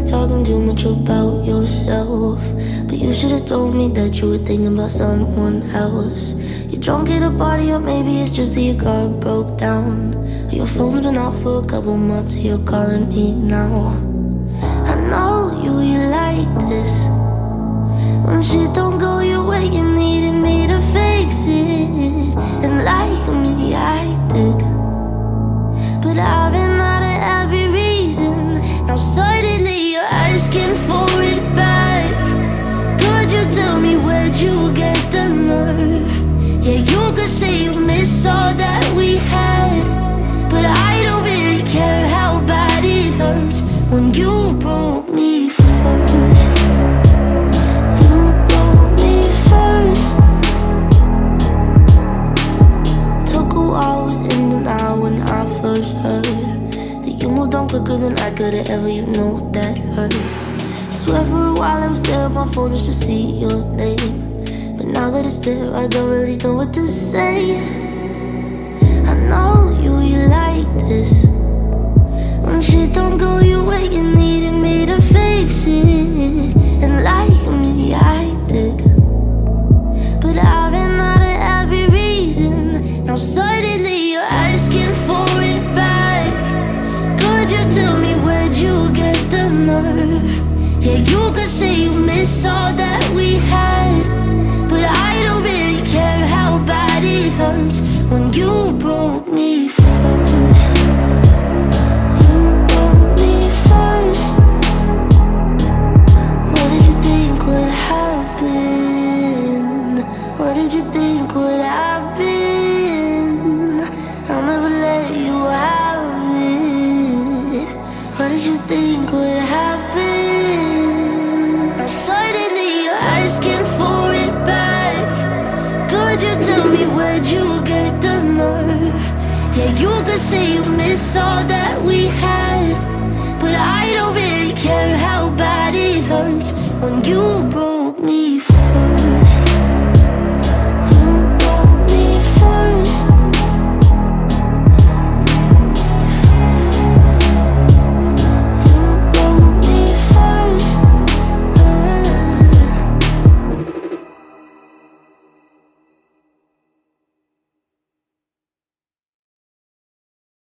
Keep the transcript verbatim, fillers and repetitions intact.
like talking too much about yourself, but you should've told me that you were thinking about someone else. You're drunk at a party, or maybe it's just that your car broke down. Your phone's been off for a couple months, you're calling me now. I know you, you like this. When shit don't go your way, you needed me to fix it. And like me, I did, but I've been out of every reason. Now suddenly you're asking for it back. Could you tell me where'd you get the nerve? Yeah, you could say you miss all that we had, but I don't really care how bad it hurts when you broke me first. You broke me first. Took a while, was in denial when I first heard that you moved on quicker than I could've ever, you know that hurt. Swear for a while I would stare at my phone just to see your name, but now that it's there, I don't really know what to say. I know you, you like this. When shit don't go your way, you needed me to fix it. And like me, I did, but I've been out of every reason. Now suddenly you're asking for it back. Could you tell me where'd you get the nerve? Yeah, you could say you miss all that we had, but I don't really care how bad it hurts when you broke me first. You broke me first. What did you think would happen? What did you think would happen? I'll never let you have it. What did you think would happen? Now suddenly you're asking for it back. Could you tell me where'd you get the nerve? Yeah, you could say you miss all that we had, but I don't really care how bad it hurts when you broke me first.